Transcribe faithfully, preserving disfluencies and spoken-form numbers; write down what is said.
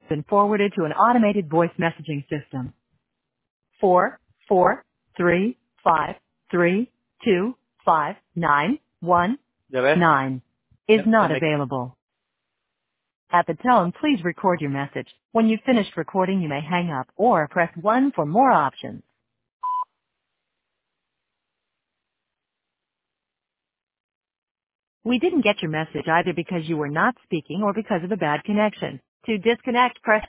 been forwarded to an automated voice messaging system. Four, four, three, five, three, two, five, nine, one, ¿Ya ves? nine is Ya, ya not me- available. At the tone, please record your message. When you've finished recording, you may hang up or press one for more options. We didn't get your message either because you were not speaking or because of a bad connection. To disconnect, press